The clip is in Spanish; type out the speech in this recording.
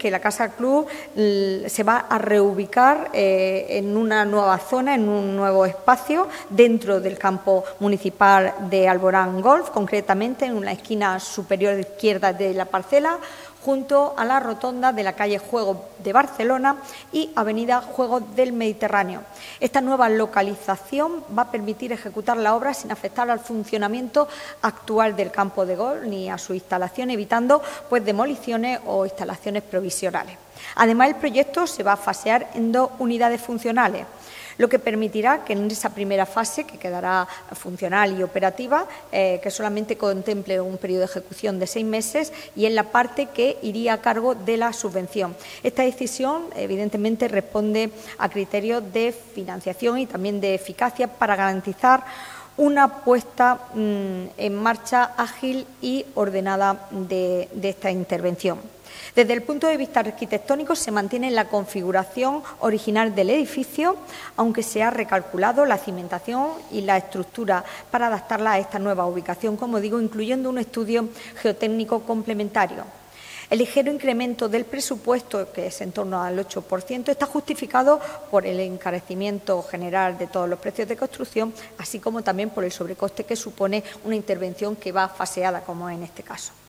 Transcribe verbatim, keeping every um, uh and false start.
que la Casa Club se va a reubicar eh, en una nueva zona, en un nuevo espacio dentro del campo municipal de Alborán Golf, concretamente en la esquina superior izquierda de la parcela, junto a la rotonda de la calle Juegos de Barcelona y avenida Juegos del Mediterráneo. Esta nueva localización va a permitir ejecutar la obra sin afectar al funcionamiento actual del campo de golf ni a su instalación, evitando pues, demoliciones o instalaciones provisionales. Además, el proyecto se va a fasear en dos unidades funcionales, lo que permitirá que en esa primera fase, que quedará funcional y operativa, eh, que solamente contemple un periodo de ejecución de seis meses y en la parte que iría a cargo de la subvención. Esta decisión, evidentemente, responde a criterios de financiación y también de eficacia para garantizar una puesta mmm, en marcha ágil y ordenada de, de esta intervención. Desde el punto de vista arquitectónico se mantiene la configuración original del edificio, aunque se ha recalculado la cimentación y la estructura para adaptarla a esta nueva ubicación, como digo, incluyendo un estudio geotécnico complementario. El ligero incremento del presupuesto, que es en torno al ocho por ciento, está justificado por el encarecimiento general de todos los precios de construcción, así como también por el sobrecoste que supone una intervención que va faseada, como en este caso.